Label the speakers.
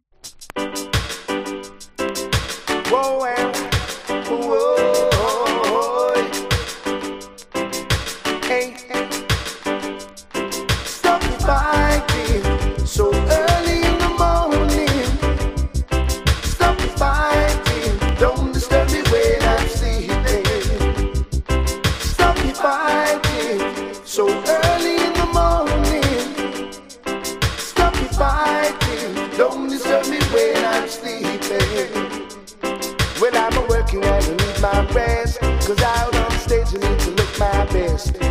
Speaker 1: Whoa, whoa, hey, stop me fighting so early in the morning. Stop me fighting, don't disturb me when I'm sleeping. Stop me fighting so early in the morning. Stop me fighting, don't disturb me when I'm sleeping. Well, I'm working and I need my rest, 'cause out on stage I need to look my best.